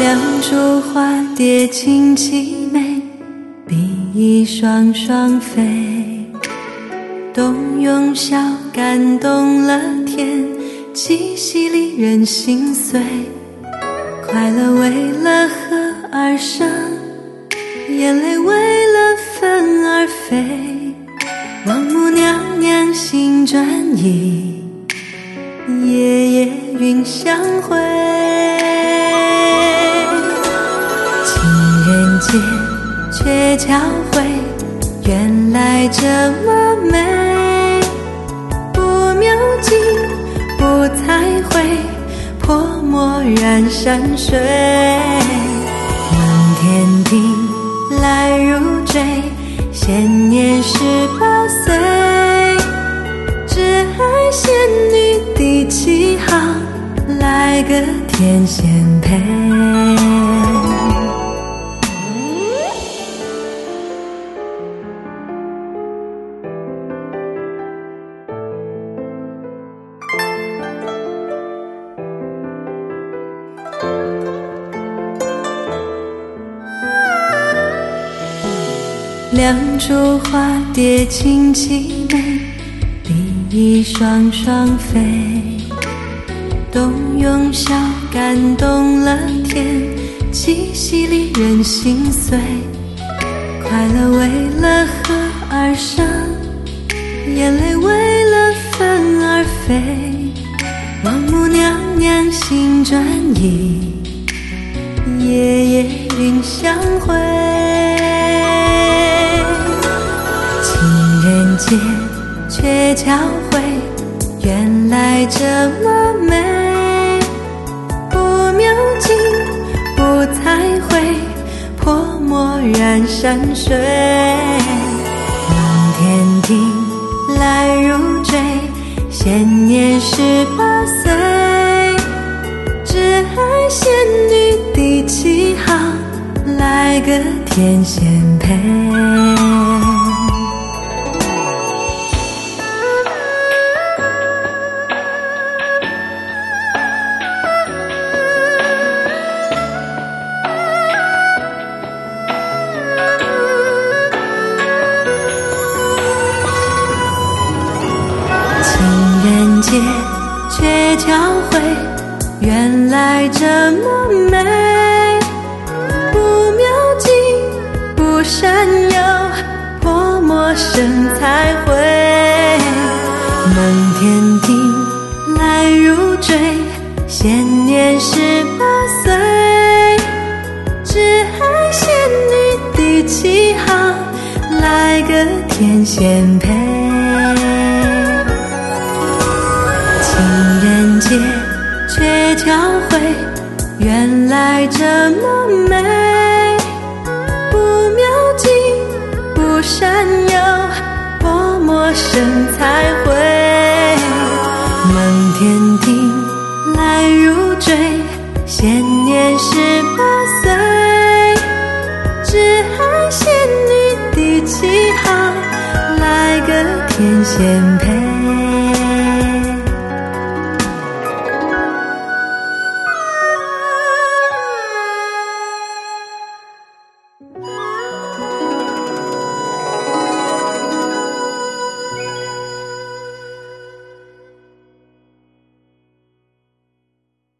两株花蝶轻凄美，比翼双双飞。冬拥晓感动了天，七夕里人心碎。快乐为了和而生，眼泪为了分而飞。王母娘娘心转意，夜夜云相会。情人节鹊桥会，原来这么美。不描镜不彩绘，泼墨染山水。蒙天定来如坠，现年18岁。只爱仙女的旗号，来个天仙配。两株花蝶轻凄美，比翼双双飞。冬拥晓感动了天，七夕里人心碎。快乐为了和而生，眼泪为了分而飞。王母娘娘心转意，夜夜云相会。情人节鹊桥会，原来这么美。不描镜不彩绘，泼墨染山水。蒙天定来如坠，现年18岁。只爱仙女的旗号，来个天仙配。节鹊桥会，原来这么美。不描镜不闪耀，泼墨生彩绘。蒙天定来如坠，现年18岁。只爱仙女的旗号，来个天仙配。情人节鹊桥会，原来这么美。不描镜不闪耀，泼墨生彩绘。蒙天定来如坠，现年18岁。只爱仙女的旗号，来个天仙配。